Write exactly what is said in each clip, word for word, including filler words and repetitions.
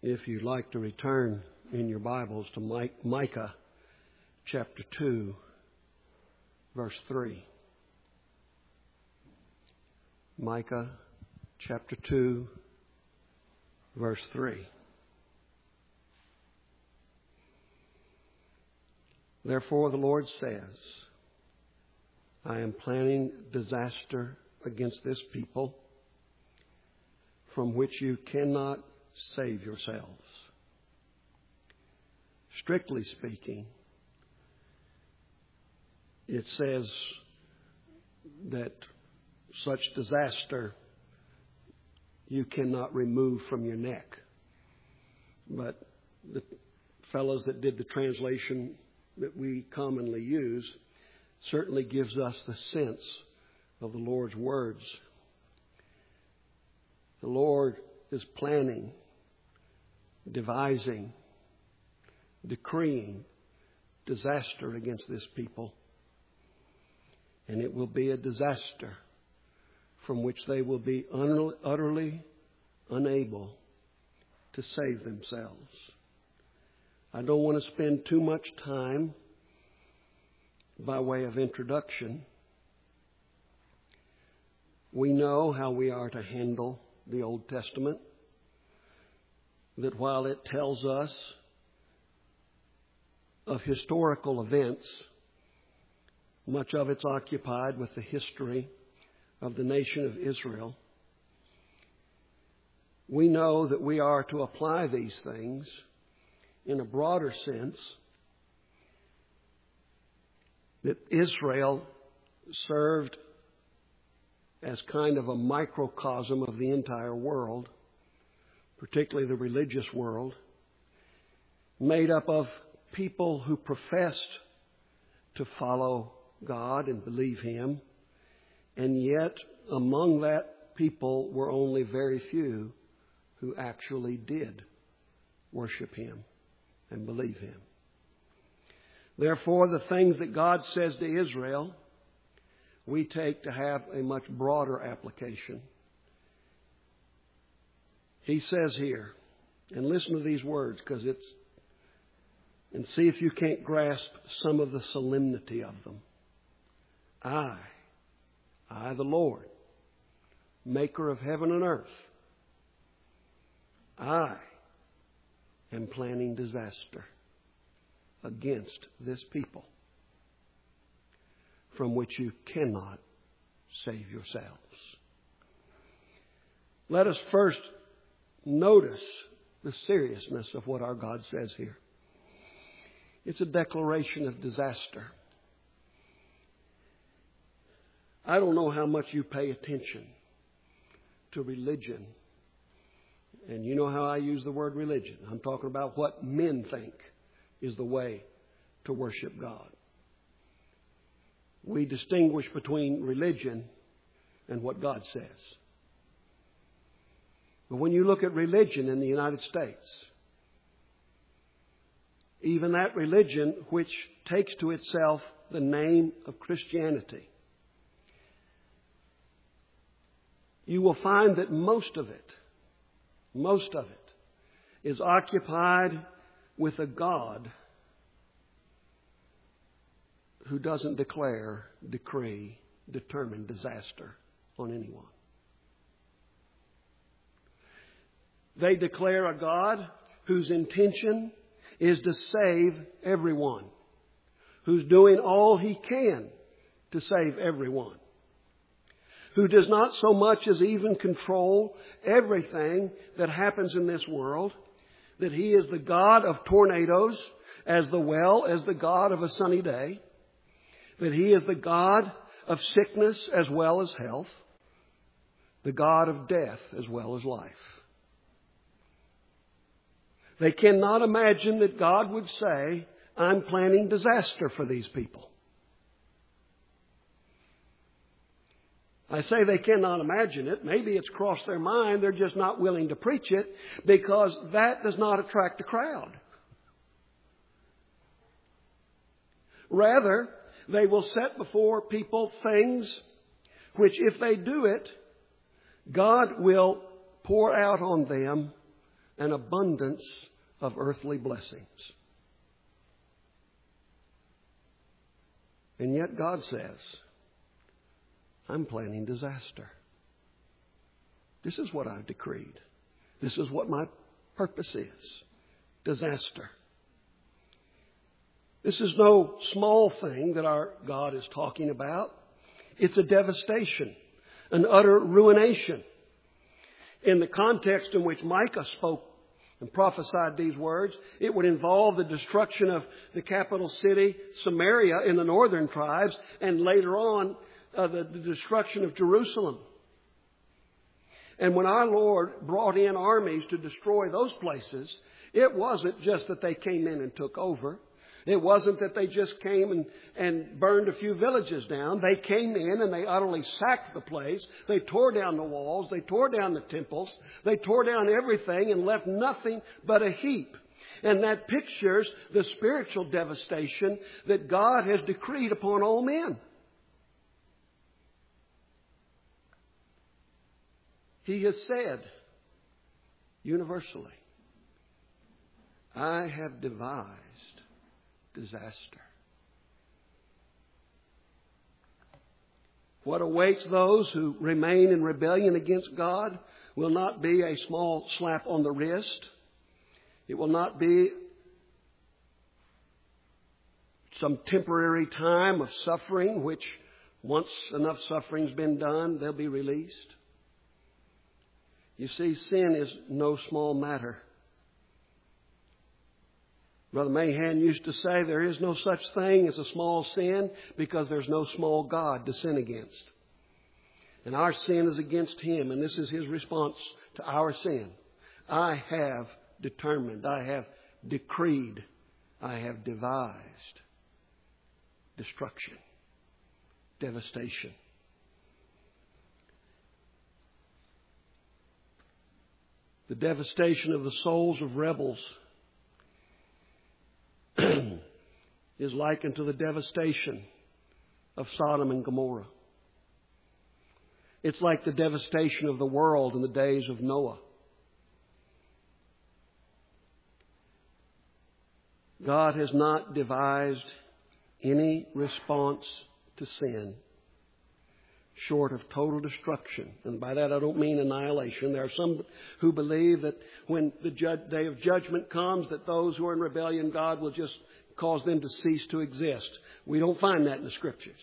if you'd like to return in your Bibles to Micah chapter two, verse three. Micah chapter two, verse three. Therefore the Lord says, I am planning disaster against this people from which you cannot save yourselves. Strictly speaking, it says that such disaster you cannot remove from your neck. But the fellows that did the translation that we commonly use certainly gives us the sense of the Lord's words. The Lord is planning, devising, decreeing disaster against this people. And it will be a disaster from which they will be utterly unable to save themselves. I don't want to spend too much time by way of introduction. We know how we are to handle the Old Testament, that while it tells us of historical events, much of it's occupied with the history of the nation of Israel. We know that we are to apply these things in a broader sense, that Israel served as kind of a microcosm of the entire world, particularly the religious world, made up of people who professed to follow God and believe Him, and yet among that people were only very few who actually did worship Him and believe Him. Therefore, the things that God says to Israel, we take to have a much broader application. He says here, and listen to these words, because it's, and see if you can't grasp some of the solemnity of them. I, I the Lord, maker of heaven and earth, I am planning disaster against this people from which you cannot save yourselves. Let us first notice the seriousness of what our God says here. It's a declaration of disaster. I don't know how much you pay attention to religion. And you know how I use the word religion. I'm talking about what men think is the way to worship God. We distinguish between religion and what God says. But when you look at religion in the United States, even that religion which takes to itself the name of Christianity, you will find that most of it, most of it is occupied with a God who doesn't declare, decree, determine disaster on anyone. They declare a God whose intention is to save everyone, who's doing all He can to save everyone, who does not so much as even control everything that happens in this world, that He is the God of tornadoes as well as the God of a sunny day, that He is the God of sickness as well as health, the God of death as well as life. They cannot imagine that God would say, I'm planning disaster for these people. I say they cannot imagine it. Maybe it's crossed their mind. They're just not willing to preach it because that does not attract a crowd. Rather, they will set before people things which, if they do it, God will pour out on them an abundance of earthly blessings. And yet God says, I'm planning disaster. This is what I've decreed. This is what my purpose is. Disaster. This is no small thing that our God is talking about. It's a devastation, an utter ruination. In the context in which Micah spoke and prophesied these words, it would involve the destruction of the capital city, Samaria, in the northern tribes, and later on, uh, the, the destruction of Jerusalem. And when our Lord brought in armies to destroy those places, it wasn't just that they came in and took over. It wasn't that they just came and, and burned a few villages down. They came in and they utterly sacked the place. They tore down the walls. They tore down the temples. They tore down everything and left nothing but a heap. And that pictures the spiritual devastation that God has decreed upon all men. He has said universally, I have devised disaster. What awaits those who remain in rebellion against God will not be a small slap on the wrist. It will not be some temporary time of suffering, which once enough suffering's been done, they'll be released. You see, sin is no small matter. Brother Mahan used to say there is no such thing as a small sin because there's no small God to sin against. And our sin is against Him, and this is His response to our sin. I have determined, I have decreed, I have devised destruction, devastation. The devastation of the souls of rebels is likened to the devastation of Sodom and Gomorrah. It's like the devastation of the world in the days of Noah. God has not devised any response to sin short of total destruction. And by that I don't mean annihilation. There are some who believe that when the ju- day of judgment comes, that those who are in rebellion, God will just cause them to cease to exist. We don't find that in the Scriptures.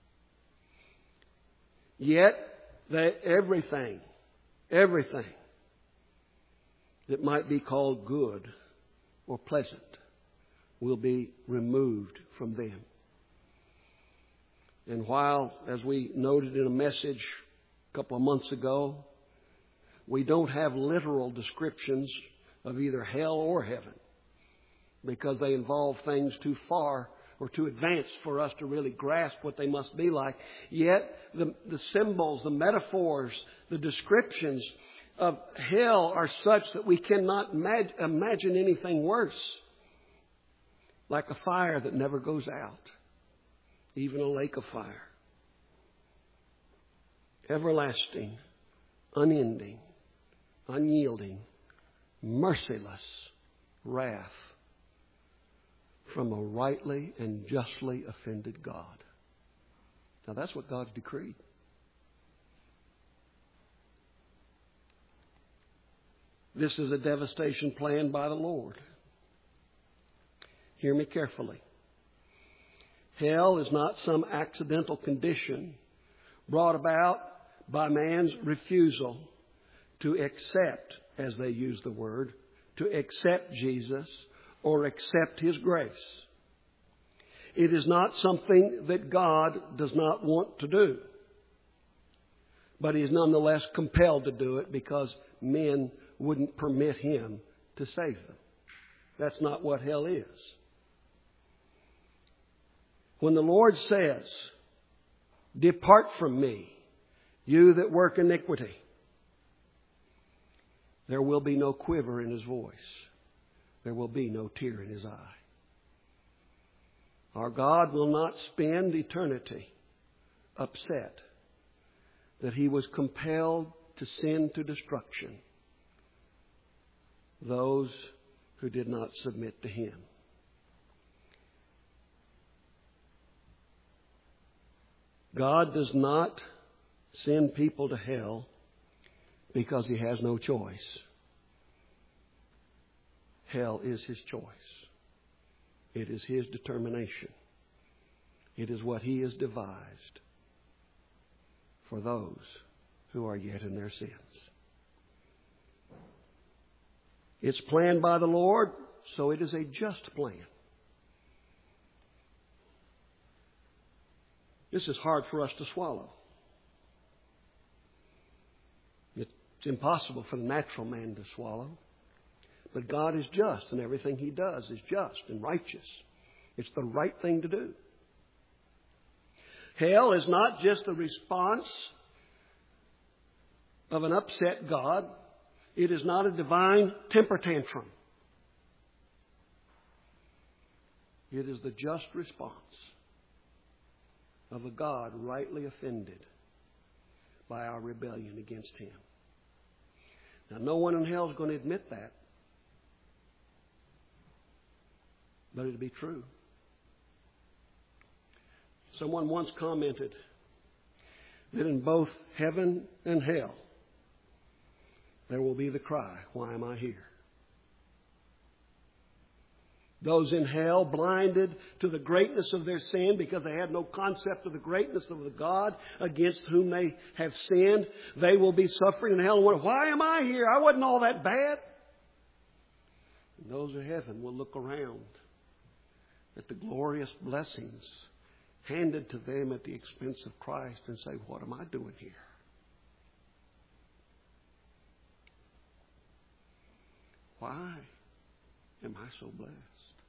Yet, they, everything, everything that might be called good or pleasant will be removed from them. And while, as we noted in a message a couple of months ago, we don't have literal descriptions of either hell or heaven because they involve things too far or too advanced for us to really grasp what they must be like, yet the, the symbols, the metaphors, the descriptions of hell are such that we cannot mag- imagine anything worse. Like a fire that never goes out. Even a lake of fire. Everlasting, unending, unyielding, merciless wrath from a rightly and justly offended God. Now that's what God's decreed. This is a devastation planned by the Lord. Hear me carefully. Hell is not some accidental condition brought about by man's refusal to accept, as they use the word, to accept Jesus or accept His grace. It is not something that God does not want to do, but He is nonetheless compelled to do it because men wouldn't permit Him to save them. That's not what hell is. When the Lord says, "Depart from me, you that work iniquity," there will be no quiver in His voice. There will be no tear in His eye. Our God will not spend eternity upset that He was compelled to send to destruction those who did not submit to Him. God does not send people to hell because He has no choice. Hell is His choice. It is His determination. It is what He has devised for those who are yet in their sins. It's planned by the Lord, so it is a just plan. This is hard for us to swallow. It's impossible for the natural man to swallow. But God is just, and everything He does is just and righteous. It's the right thing to do. Hell is not just a response of an upset God. It is not a divine temper tantrum. It is the just response of a God rightly offended by our rebellion against Him. Now, no one in hell is going to admit that. But it'll be true. Someone once commented that in both heaven and hell, there will be the cry, "Why am I here?" Those in hell, blinded to the greatness of their sin because they had no concept of the greatness of the God against whom they have sinned, they will be suffering in hell and wonder, "Why am I here? I wasn't all that bad." And those in heaven will look around at the glorious blessings handed to them at the expense of Christ and say, "What am I doing here?" Why am I so blessed?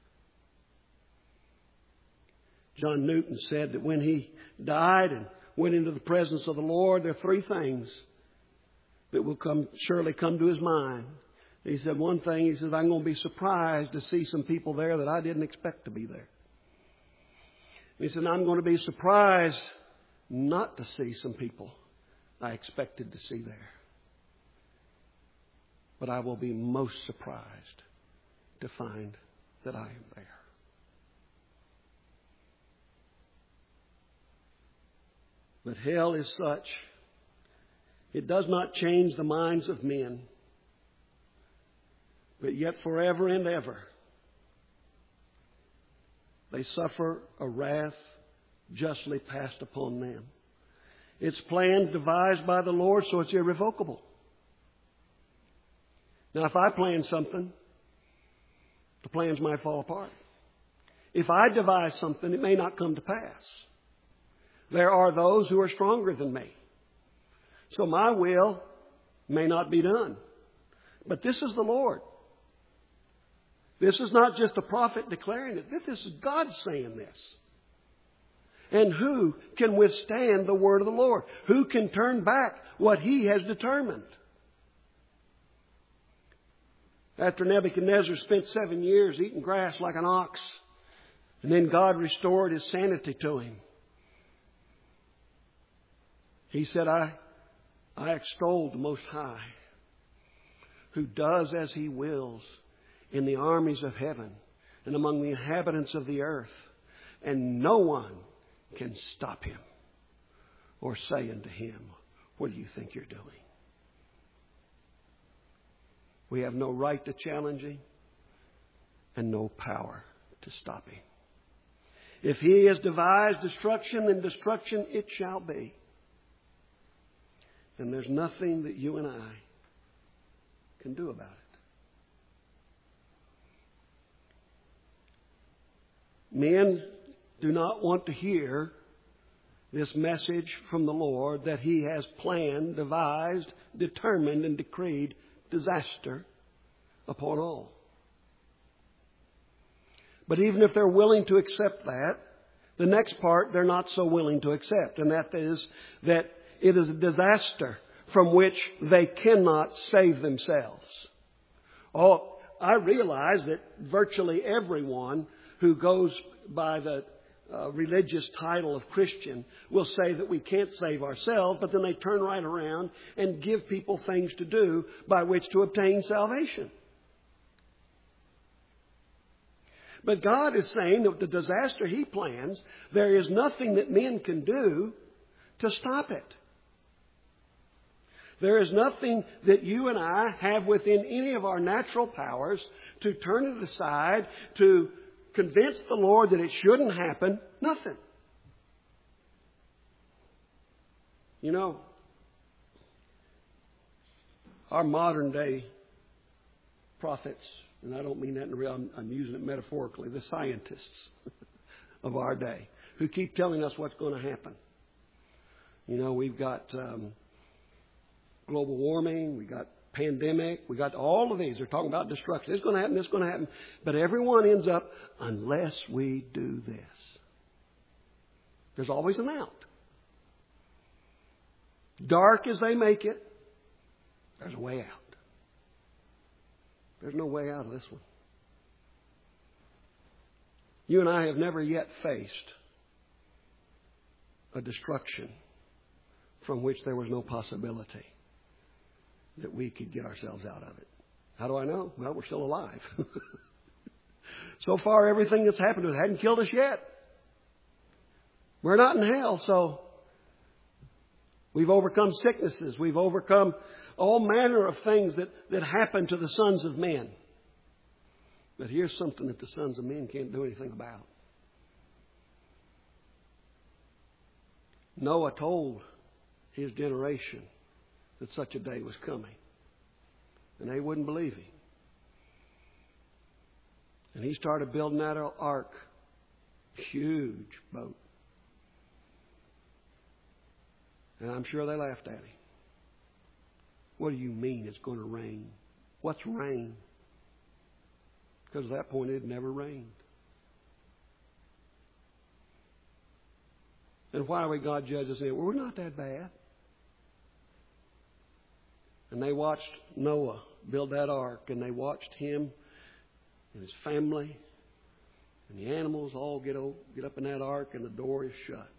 John Newton said that when he died and went into the presence of the Lord, there are three things that will come surely come to his mind. He said one thing, he says, "I'm going to be surprised to see some people there that I didn't expect to be there." He said, "I'm going to be surprised not to see some people I expected to see there. But I will be most surprised to find that I am there." But hell is such, it does not change the minds of men. But yet forever and ever, they suffer a wrath justly passed upon them. It's planned, devised by the Lord, so it's irrevocable. Now, if I plan something, the plans might fall apart. If I devise something, it may not come to pass. There are those who are stronger than me. So my will may not be done. But this is the Lord. This is not just a prophet declaring it. This is God saying this. And who can withstand the word of the Lord? Who can turn back what He has determined? After Nebuchadnezzar spent seven years eating grass like an ox, and then God restored his sanity to him, he said, I, I extol the Most High, who does as He wills in the armies of heaven and among the inhabitants of the earth, and no one can stop Him or say unto Him, "What do you think you're doing?" We have no right to challenge Him and no power to stop Him. If He has devised destruction, then destruction it shall be. And there's nothing that you and I can do about it. Men do not want to hear this message from the Lord that He has planned, devised, determined, and decreed disaster upon all. But even if they're willing to accept that, the next part they're not so willing to accept, and that is that it is a disaster from which they cannot save themselves. Oh, I realize that virtually everyone who goes by the uh, religious title of Christian will say that we can't save ourselves, but then they turn right around and give people things to do by which to obtain salvation. But God is saying that the disaster He plans, there is nothing that men can do to stop it. There is nothing that you and I have within any of our natural powers to turn it aside, to convince the Lord that it shouldn't happen. Nothing. You know, our modern day prophets, and I don't mean that in real, I'm, I'm using it metaphorically, the scientists of our day who keep telling us what's going to happen. You know, we've got um, global warming, we got pandemic, we got all of these. They're talking about destruction. It's going to happen, it's going to happen. But everyone ends up, unless we do this. There's always an out. Dark as they make it, there's a way out. There's no way out of this one. You and I have never yet faced a destruction from which there was no possibility that we could get ourselves out of it. How do I know? Well, we're still alive. So far, everything that's happened to us hadn't killed us yet. We're not in hell, so we've overcome sicknesses. We've overcome all manner of things that, that happen to the sons of men. But here's something that the sons of men can't do anything about. Noah told his generation that such a day was coming. And they wouldn't believe him. And he started building that ark. Huge boat. And I'm sure they laughed at him. What do you mean it's going to rain? What's rain? Because at that point it had never rained. And why would God judge us? Well, we're not that bad. And they watched Noah build that ark, and they watched him and his family and the animals all get, over, get up in that ark, and the door is shut.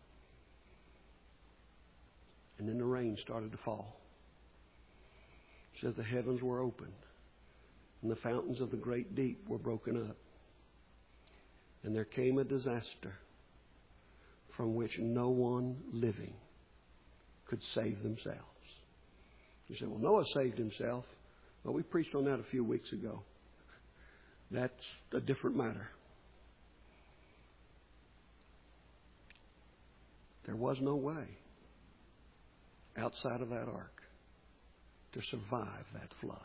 And then the rain started to fall. It says the heavens were opened, and the fountains of the great deep were broken up. And there came a disaster from which no one living could save themselves. You say, well, Noah saved himself. Well, we preached on that a few weeks ago. That's a different matter. There was no way outside of that ark to survive that flood.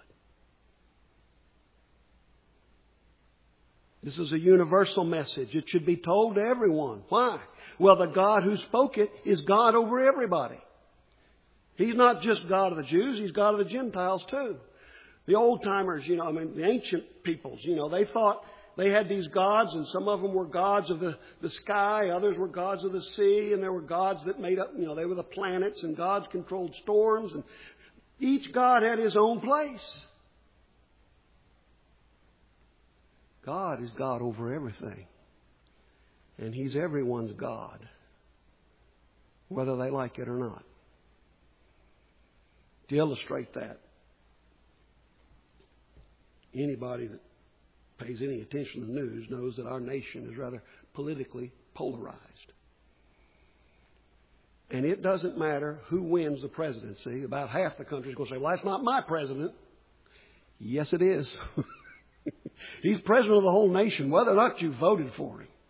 This is a universal message. It should be told to everyone. Why? Well, the God who spoke it is God over everybody. He's not just God of the Jews, He's God of the Gentiles too. The old timers, you know, I mean, the ancient peoples, you know, they thought they had these gods, and some of them were gods of the, the sky, others were gods of the sea, and there were gods that made up, you know, they were the planets, and gods controlled storms, and each god had his own place. God is God over everything. And He's everyone's God, whether they like it or not. To illustrate that, anybody that pays any attention to the news knows that our nation is rather politically polarized. And it doesn't matter who wins the presidency. About half the country is going to say, well, that's not my president. Yes, it is. He's president of the whole nation, whether or not you voted for him.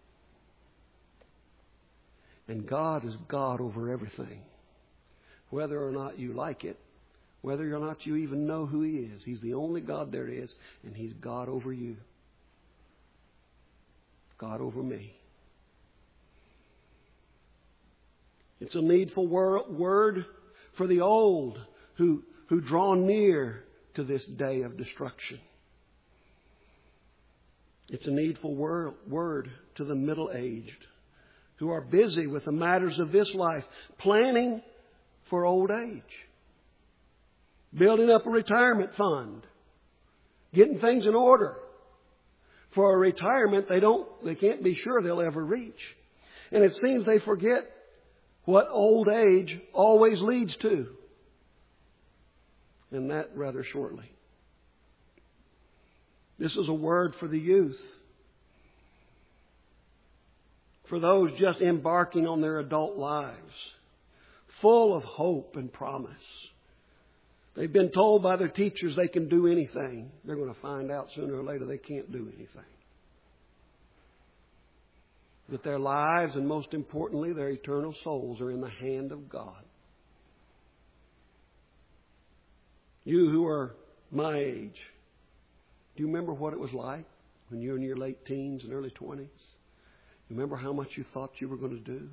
And God is God over everything. Whether or not you like it, whether or not you even know who He is. He's the only God there is, and He's God over you. God over me. It's a needful word for the old who, who draw near to this day of destruction. It's a needful word, word to the middle-aged who are busy with the matters of this life, planning for old age, building up a retirement fund, getting things in order for a retirement they don't, they can't be sure they'll ever reach. And it seems they forget what old age always leads to. And that rather shortly. This is a word for the youth for those just embarking on their adult lives, full of hope and promise. They've been told by their teachers they can do anything. They're going to find out sooner or later they can't do anything. That their lives, and most importantly, their eternal souls, are in the hand of God. You who are my age, do you remember what it was like when you were in your late teens and early twenties? You remember how much you thought you were going to do?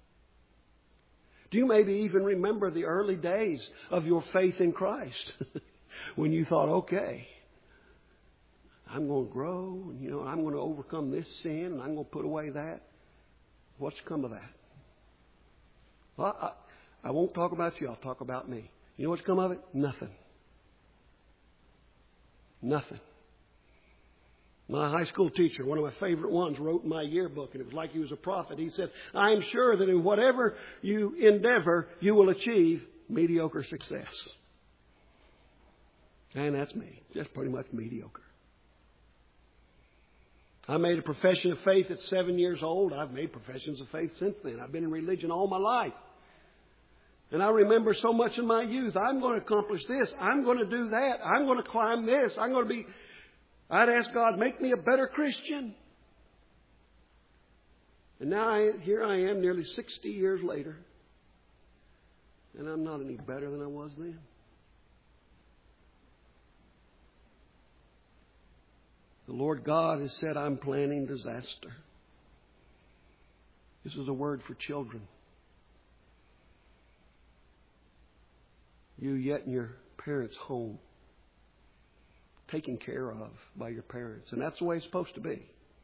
Do you maybe even remember the early days of your faith in Christ when you thought, okay, I'm going to grow, and you know, I'm going to overcome this sin, and I'm going to put away that? What's come of that? Well, I, I won't talk about you. I'll talk about me. You know what's come of it? Nothing. Nothing. My high school teacher, one of my favorite ones, wrote in my yearbook, and it was like he was a prophet. He said, I am sure that in whatever you endeavor, you will achieve mediocre success. And that's me. Just pretty much mediocre. I made a profession of faith at seven years old. I've made professions of faith since then. I've been in religion all my life. And I remember so much in my youth, I'm going to accomplish this. I'm going to do that. I'm going to climb this. I'm going to be... I'd ask God, make me a better Christian. And now I, here I am nearly sixty years later. And I'm not any better than I was then. The Lord God has said, I'm planning disaster. This is a word for children. You yet in your parents' home, taken care of by your parents. And that's the way it's supposed to be.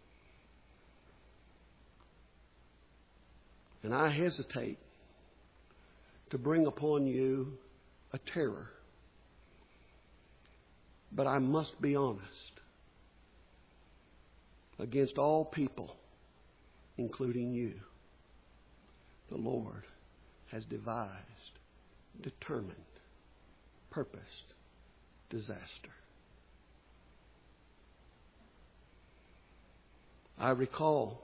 And I hesitate to bring upon you a terror. But I must be honest. Against all people, including you, the Lord has devised, determined, purposed disaster. I recall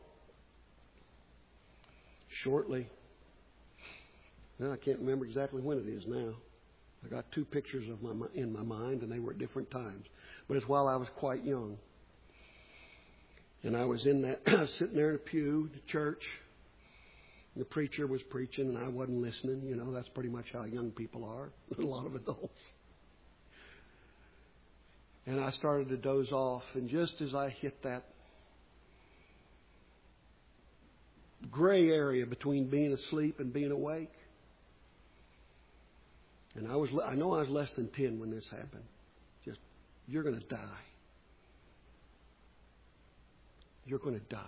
shortly, now I can't remember exactly when it is now. I got two pictures of my in my mind, and they were at different times. But it's while I was quite young. And I was in that, sitting there in a pew, the church. The preacher was preaching, and I wasn't listening. You know, that's pretty much how young people are, a lot of adults. And I started to doze off, and just as I hit that gray area between being asleep and being awake, and I was, I know I was less than ten when this happened. Just, you're going to die. You're going to die.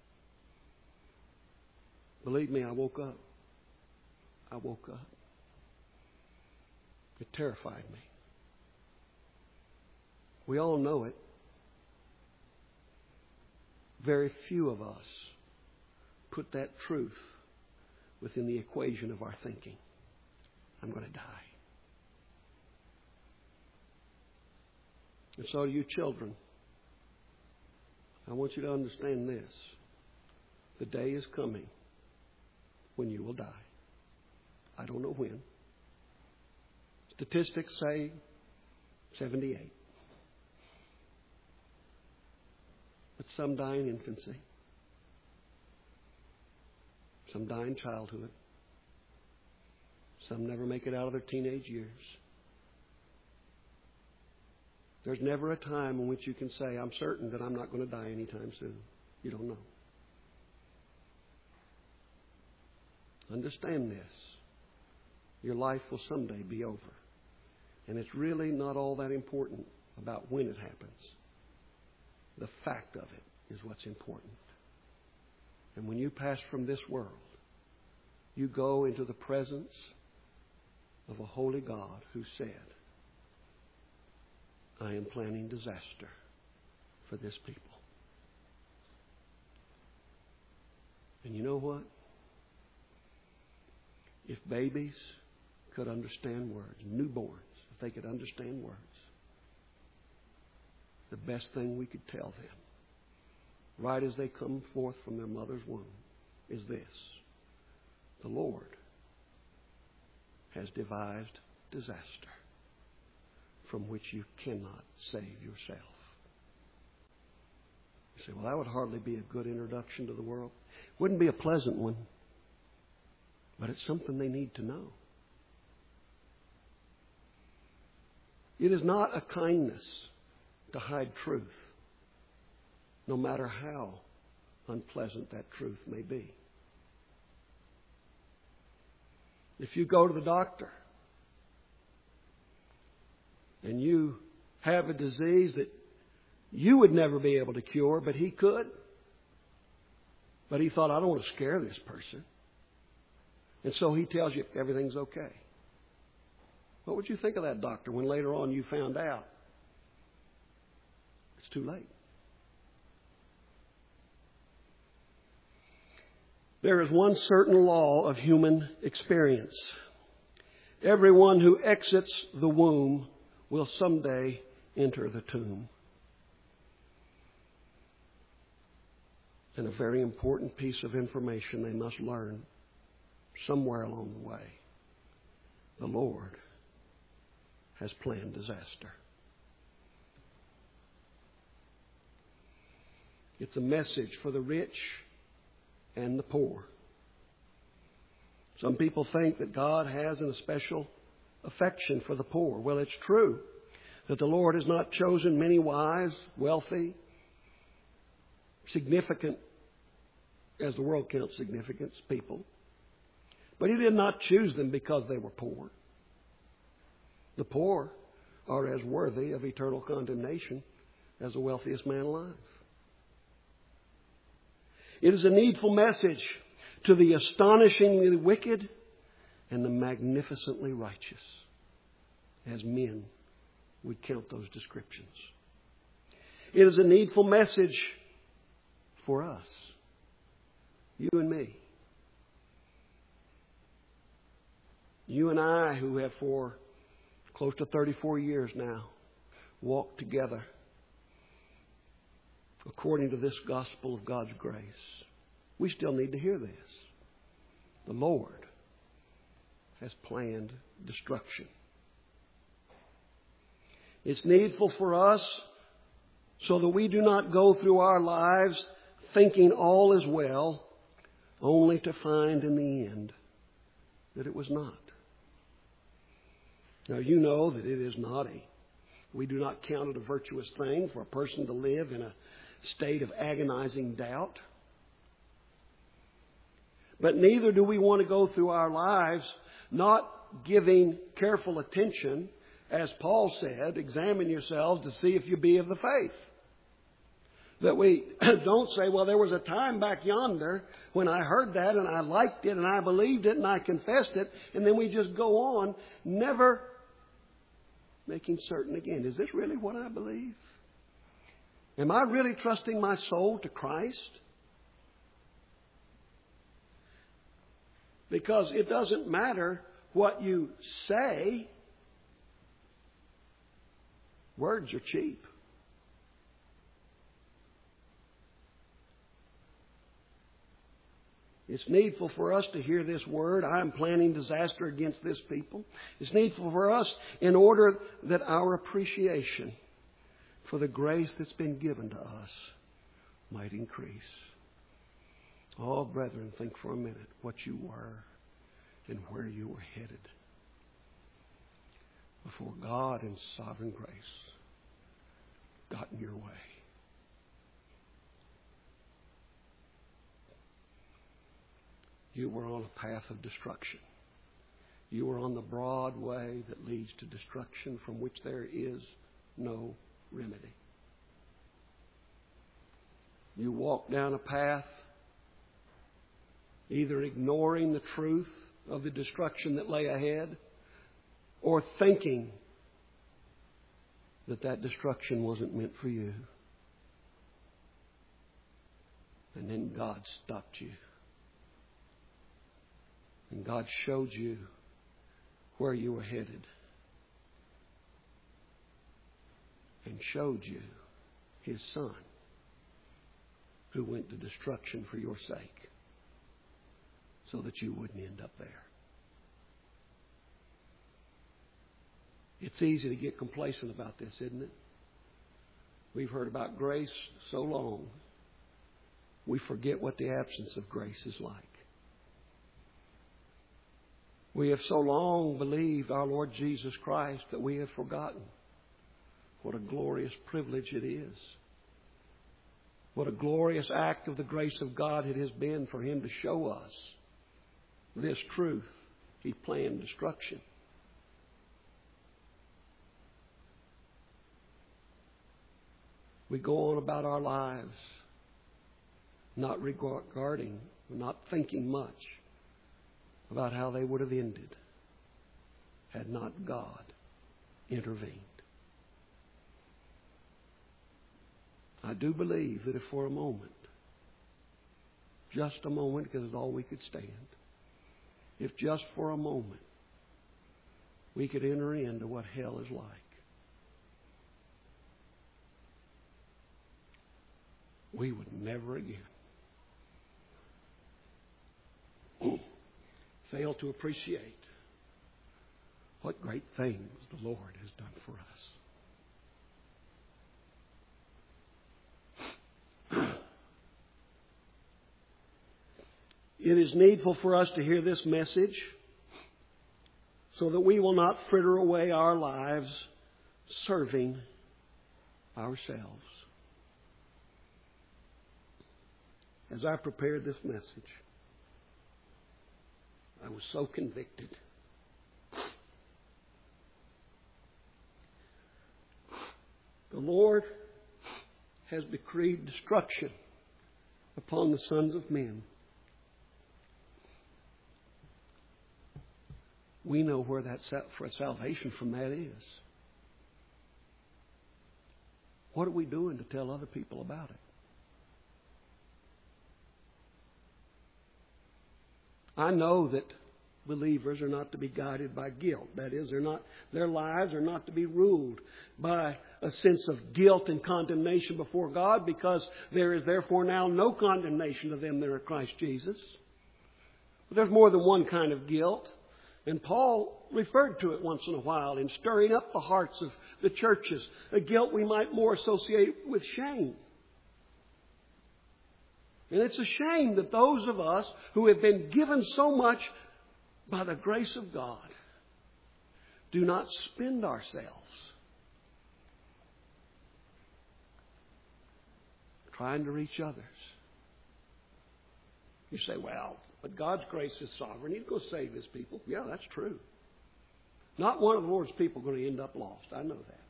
Believe me, I woke up. I woke up. It terrified me. We all know it. Very few of us put that truth within the equation of our thinking. I'm going to die. And so do you children. I want you to understand this. The day is coming when you will die. I don't know when. Statistics say seventy-eight. But some die in infancy. Some die in childhood. Some never make it out of their teenage years. There's never a time in which you can say, I'm certain that I'm not going to die anytime soon. You don't know. Understand this. Your life will someday be over. And it's really not all that important about when it happens. The fact of it is what's important. And when you pass from this world, you go into the presence of a holy God who said, I am planning disaster for this people. And you know what? If babies could understand words, newborns, if they could understand words, the best thing we could tell them, right as they come forth from their mother's womb, is this: the Lord has devised disaster from which you cannot save yourself. You say, well, that would hardly be a good introduction to the world. Wouldn't be a pleasant one, but it's something they need to know. It is not a kindness to hide truth, no matter how unpleasant that truth may be. If you go to the doctor and you have a disease that you would never be able to cure, but he could, but he thought, I don't want to scare this person, and so he tells you everything's okay. What would you think of that doctor when later on you found out it's too late? There is one certain law of human experience. Everyone who exits the womb will someday enter the tomb. And a very important piece of information they must learn somewhere along the way: the Lord has planned disaster. It's a message for the rich and the poor. Some people think that God has an especial affection for the poor. Well, it's true that the Lord has not chosen many wise, wealthy, significant, as the world counts significance, people. But He did not choose them because they were poor. The poor are as worthy of eternal condemnation as the wealthiest man alive. It is a needful message to the astonishingly wicked and the magnificently righteous, as men would count those descriptions. It is a needful message for us, you and me. You and I, who have for close to thirty-four years now walked together according to this gospel of God's grace, we still need to hear this. The Lord has planned destruction. It's needful for us so that we do not go through our lives thinking all is well, only to find in the end that it was not. Now, you know that it is not a, we do not count it a virtuous thing for a person to live in a state of agonizing doubt. But neither do we want to go through our lives not giving careful attention. As Paul said, examine yourselves to see if you be of the faith. That we don't say, well, there was a time back yonder when I heard that and I liked it and I believed it and I confessed it, and then we just go on, never making certain again, is this really what I believe? Am I really trusting my soul to Christ? Because it doesn't matter what you say. Words are cheap. It's needful for us to hear this word. I am planning disaster against this people. It's needful for us in order that our appreciation for the grace that's been given to us might increase. Oh, brethren, think for a minute what you were and where you were headed before God in sovereign grace got in your way. You were on a path of destruction. You were on the broad way that leads to destruction from which there is no remedy. You walked down a path either ignoring the truth of the destruction that lay ahead or thinking that that destruction wasn't meant for you. And then God stopped you. And God showed you where you were headed. And showed you His Son, who went to destruction for your sake. so that you wouldn't end up there. It's easy to get complacent about this, isn't it? We've heard about grace so long, we forget what the absence of grace is like. We have so long believed our Lord Jesus Christ that we have forgotten what a glorious privilege it is. What a glorious act of the grace of God it has been for Him to show us this truth. He planned destruction. We go on about our lives not regarding, not thinking much about how they would have ended had not God intervened. I do believe that if for a moment, just a moment, because it's all we could stand, if just for a moment we could enter into what hell is like, we would never again fail to appreciate what great things the Lord has done for us. It is needful for us to hear this message so that we will not fritter away our lives serving ourselves. As I prepared this message, I was so convicted. The Lord has decreed destruction upon the sons of men. We know where that salvation from that is. What are we doing to tell other people about it? I know that believers are not to be guided by guilt. That is, they're not, their lives are not to be ruled by a sense of guilt and condemnation before God, because there is therefore now no condemnation to them that are in Christ Jesus. But there's more than one kind of guilt. And Paul referred to it once in a while in stirring up the hearts of the churches. A guilt we might more associate with shame. And it's a shame that those of us who have been given so much by the grace of God do not spend ourselves trying to reach others. You say, well, but God's grace is sovereign. He's going to save His people. Yeah, that's true. Not one of the Lord's people going to end up lost. I know that.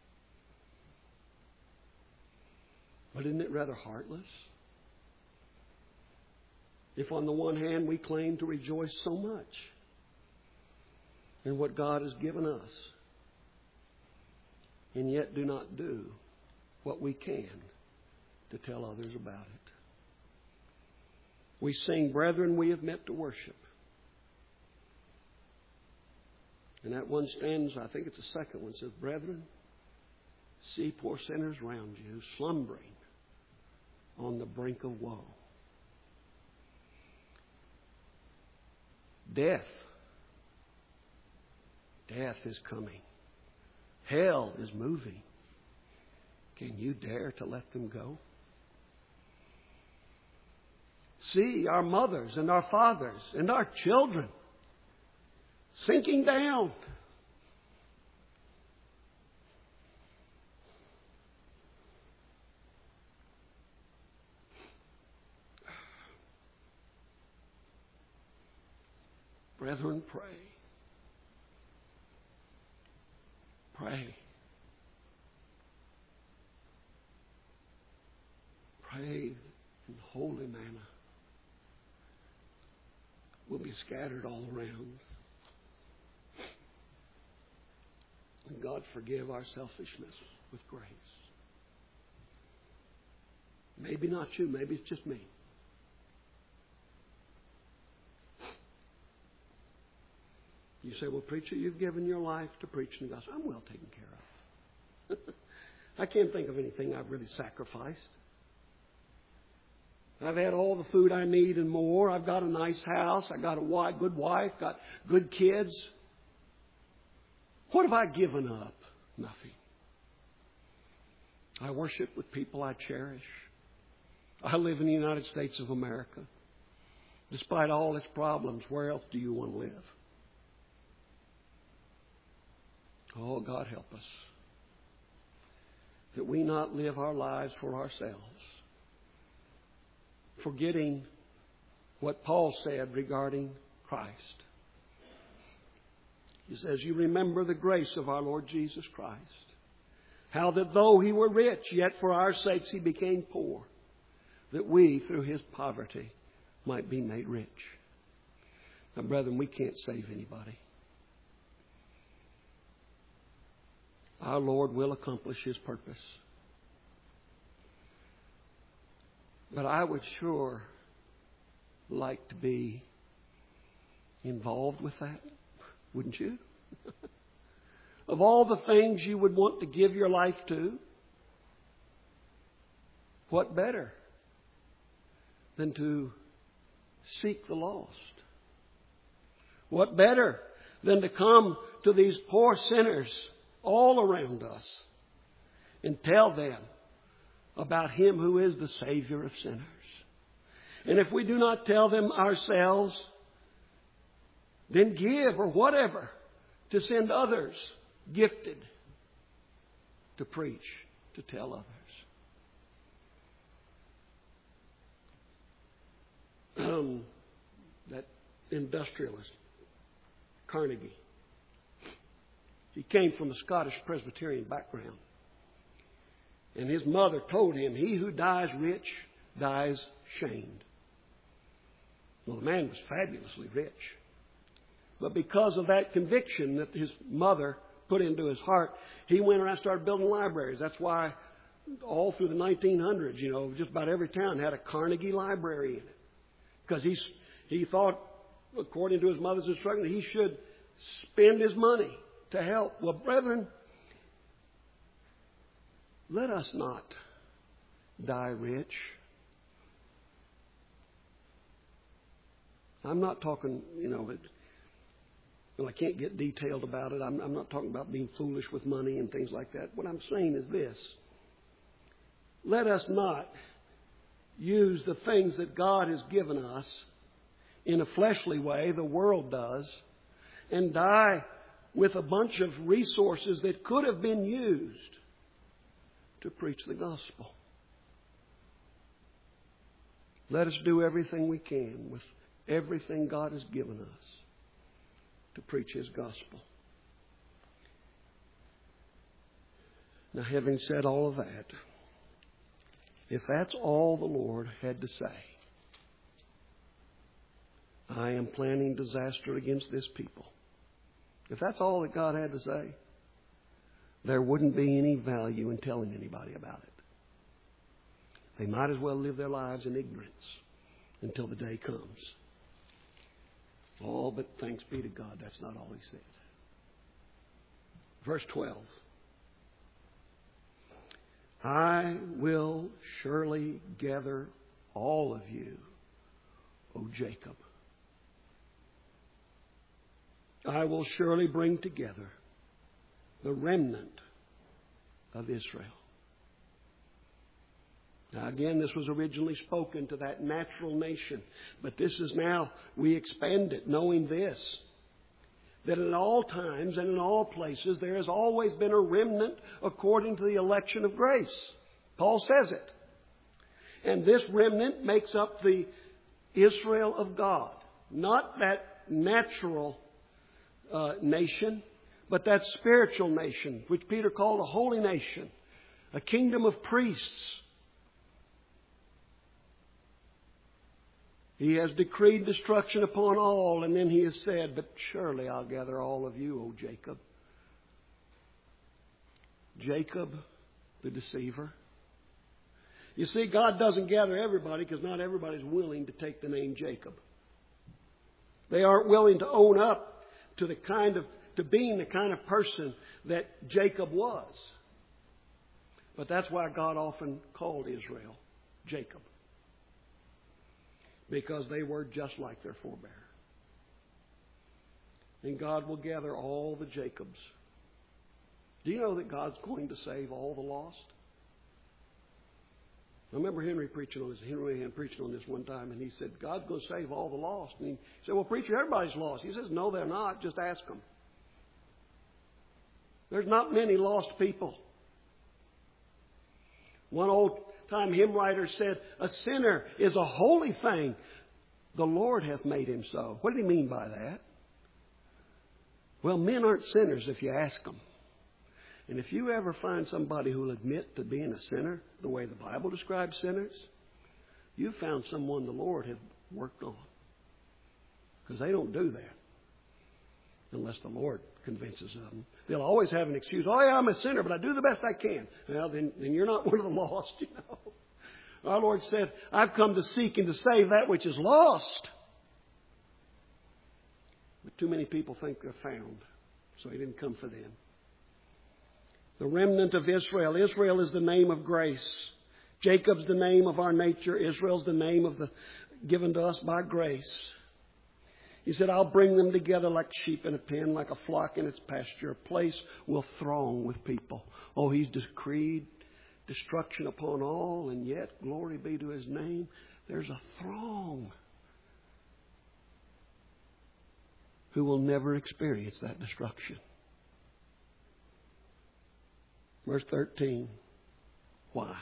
But isn't it rather heartless? If on the one hand we claim to rejoice so much in what God has given us, and yet do not do what we can to tell others about it. We sing, "Brethren, we have met to worship." And that one stanza, I think it's the second one, says, "Brethren, see poor sinners round you, slumbering on the brink of woe." Death. Death is coming. Hell is moving. Can you dare to let them go? See our mothers and our fathers and our children sinking down. Brethren, pray. Pray. Pray in holy manner. We'll be scattered all around. And God forgive our selfishness with grace. Maybe not you, maybe it's just me. You say, well, preacher, you've given your life to preaching the gospel. I'm well taken care of. I can't think of anything I've really sacrificed. I've had all the food I need and more. I've got a nice house. I've got a wife, good wife, got good kids. What have I given up? Nothing. I worship with people I cherish. I live in the United States of America. Despite all its problems, where else do you want to live? Oh, God help us. That we not live our lives for ourselves, forgetting what Paul said regarding Christ. He says, you remember the grace of our Lord Jesus Christ, how that though He were rich, yet for our sakes He became poor, that we, through His poverty, might be made rich. Now, brethren, we can't save anybody. Our Lord will accomplish His purpose. But I would sure like to be involved with that, wouldn't you? Of all the things you would want to give your life to, what better than to seek the lost? What better than to come to these poor sinners all around us and tell them about Him who is the Savior of sinners? And if we do not tell them ourselves, then give or whatever to send others gifted to preach, to tell others. Um, that industrialist, Carnegie, he came from a Scottish Presbyterian background. And his mother told him, he who dies rich dies shamed. Well, the man was fabulously rich. But because of that conviction that his mother put into his heart, he went around and started building libraries. That's why all through the nineteen hundreds, you know, just about every town had a Carnegie library in it. Because he, he thought, according to his mother's instruction, he should spend his money to help. Well, brethren, let us not die rich. I'm not talking, you know, it, well, I can't get detailed about it. I'm, I'm not talking about being foolish with money and things like that. What I'm saying is this. Let us not use the things that God has given us in a fleshly way, the world does, and die with a bunch of resources that could have been used to preach the gospel. Let us do everything we can with everything God has given us to preach His gospel. Now, having said all of that, if that's all the Lord had to say, I am planning disaster against this people. If that's all that God had to say, there wouldn't be any value in telling anybody about it. They might as well live their lives in ignorance until the day comes. Oh, but thanks be to God, that's not all He said. Verse twelve. I will surely gather all of you, O Jacob. I will surely bring together the remnant of Israel. Now again, this was originally spoken to that natural nation, but this is now, we expand it knowing this, that in all times and in all places there has always been a remnant according to the election of grace. Paul says it. And this remnant makes up the Israel of God. Not that natural uh, nation, but that spiritual nation, which Peter called a holy nation, a kingdom of priests. He has decreed destruction upon all, and then He has said, but surely I'll gather all of you, O Jacob. Jacob, the deceiver. You see, God doesn't gather everybody because not everybody's willing to take the name Jacob. They aren't willing to own up to the kind of, to being the kind of person that Jacob was. But that's why God often called Israel Jacob. because they were just like their forebear. And God will gather all the Jacobs. Do you know that God's going to save all the lost? I remember Henry preaching on this. Henry Hand preaching on this one time, and he said, God's going to save all the lost. And he said, well, preacher, everybody's lost. He says, no, they're not. Just ask them. There's not many lost people. One old-time hymn writer said, a sinner is a holy thing. The Lord hath made him so. What did he mean by that? Well, men aren't sinners if you ask them. And if you ever find somebody who will admit to being a sinner, the way the Bible describes sinners, you found someone the Lord had worked on. Because they don't do that unless the Lord convinces them. They'll always have an excuse. Oh, yeah, I'm a sinner, but I do the best I can. Well, then, then you're not one of the lost, you know. Our Lord said, I've come to seek and to save that which is lost. But too many people think they're found, so He didn't come for them. The remnant of Israel. Israel is the name of grace. Jacob's the name of our nature. Israel's the name of the given to us by grace. He said, I'll bring them together like sheep in a pen, like a flock in its pasture. A place will throng with people. Oh, He's decreed destruction upon all, and yet, glory be to His name, there's a throng who will never experience that destruction. Verse thirteen. Why?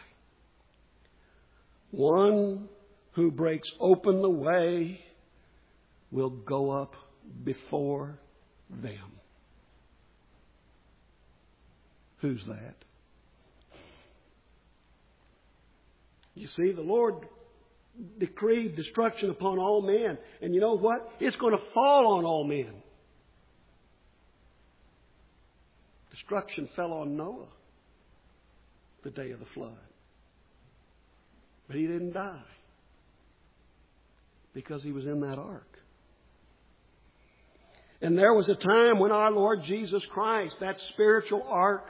One who breaks open the way will go up before them. Who's that? You see, the Lord decreed destruction upon all men. And you know what? It's going to fall on all men. Destruction fell on Noah the day of the flood. But he didn't die because he was in that ark. And there was a time when our Lord Jesus Christ, that spiritual ark,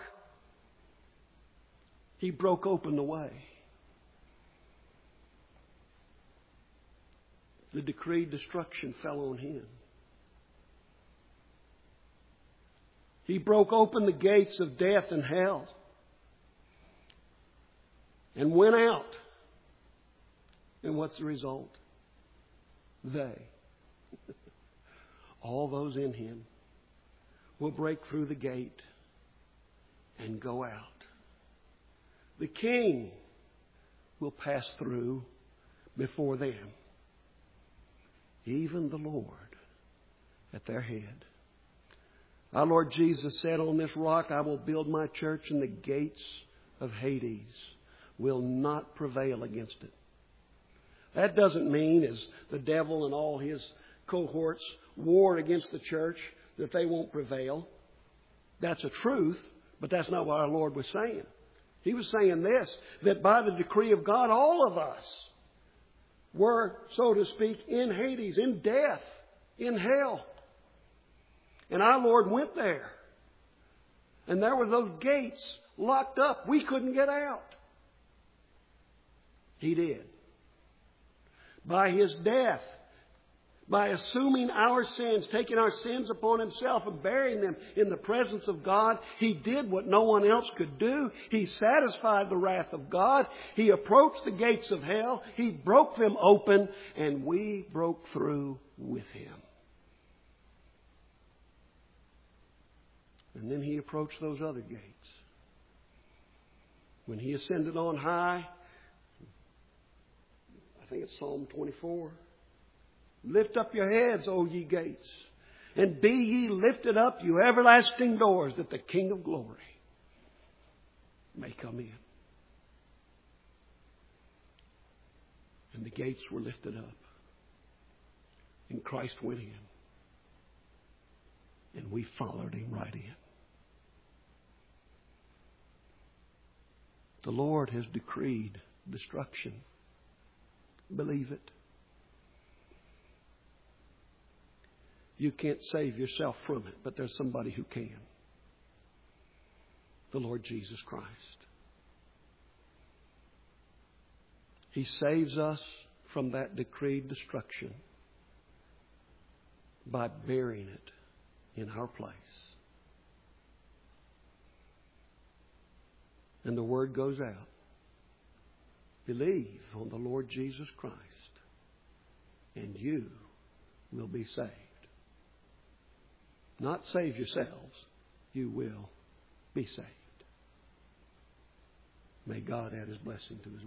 He broke open the way. The decreed destruction fell on Him. He broke open the gates of death and hell and went out. And what's the result? They, all those in Him, will break through the gate and go out. The King will pass through before them, even the Lord at their head. Our Lord Jesus said, on this rock I will build my church, and the gates of Hades will not prevail against it. That doesn't mean, as the devil and all his cohorts war against the church, that they won't prevail. That's a truth, but that's not what our Lord was saying. He was saying this, that by the decree of God, all of us were, so to speak, in Hades, in death, in hell. And our Lord went there. And there were those gates locked up. We couldn't get out. He did. By His death, by assuming our sins, taking our sins upon Himself and bearing them in the presence of God, He did what no one else could do. He satisfied the wrath of God. He approached the gates of hell. He broke them open, and we broke through with Him. And then He approached those other gates. When He ascended on high, I think it's Psalm twenty-four. Lift up your heads, O ye gates, and be ye lifted up, you everlasting doors, that the King of glory may come in. And the gates were lifted up, and Christ went in, and we followed Him right in. The Lord has decreed destruction. Believe it. You can't save yourself from it, but there's somebody who can. The Lord Jesus Christ. He saves us from that decreed destruction by bearing it in our place. And the word goes out. Believe on the Lord Jesus Christ, and you will be saved. Not save yourselves. You will be saved. May God add His blessing to His word.